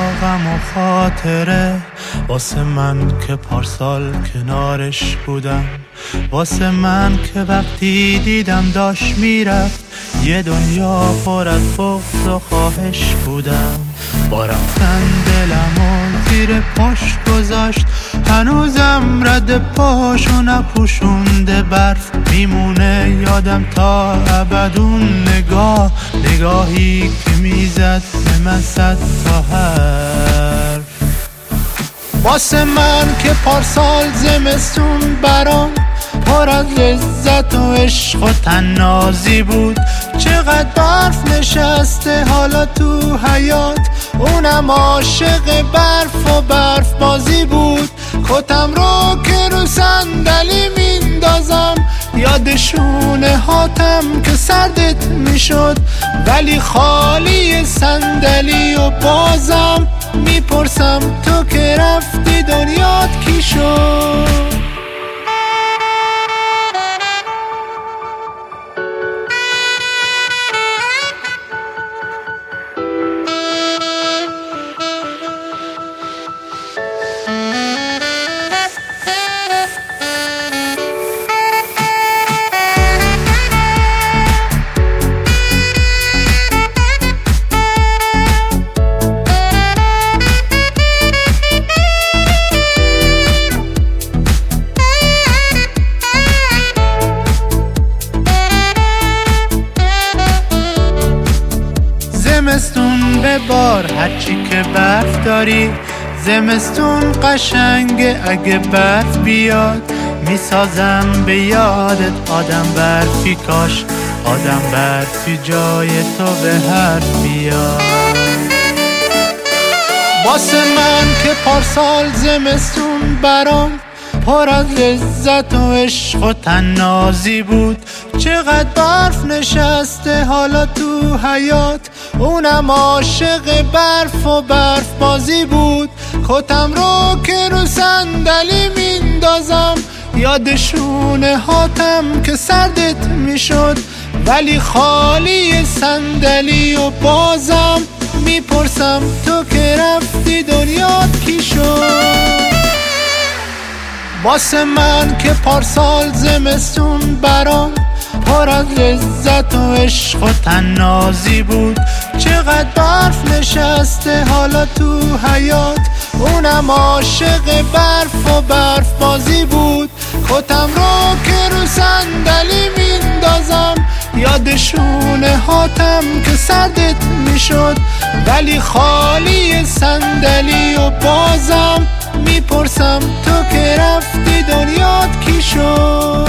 غم و خاطره، واسه من که پارسال کنارش بودم، واسه من که وقتی دیدم داشت میرفت یه دنیا پر از بغض و خواهش بودم. با رفتن دلمو زیر پاش گذاشت، هنوزم رد پاشو نپوشونده برف، میمونه یادم تا ابدون نگاهی که میزد به من 100 تا حرف. واسه من که پارسال زمستون برام پر از لذت و عشق و طنازی بود، چقدر برف نشسته حالا تو حیاط، اونم عاشق برف و برف بازی بود. کتم رو که رو صندلی میندازم، یادشونه هاتم که سردت میشد، ولی خالی صندلی و بازم میپرسم تو که رفتی دنیات کی شد؟ زمستون به بار هرچی که برف داری، زمستون قشنگه اگه برف بیاد، میسازم به یادت آدم برفی، کاش آدم برفی جای تو به حرف بیاد. واسه من که پارسال زمستون برام پر از لذت و عشق و طنازی بود، چقدر برف نشسته حالا تو حیاط، اونم عاشق برف و برف بازی بود. کتم رو که رو صندلی میندازم، یادشونه هاتم که سردت میشد، ولی خالی صندلی و بازم میپرسم تو که رفتی دنیات کی شد؟ واسه من که پارسال زمستون برام پر از لذت و عشق و طنازی بود، چقدر برف نشسته حالا تو حیاط، اونم عاشق برف و برف بازی بود. کتم رو که رو صندلی میندازم، یادشونه هاتم که سردت میشد، ولی خالی صندلی و بازم میپرسم تو که رفتی دنیات کی شد؟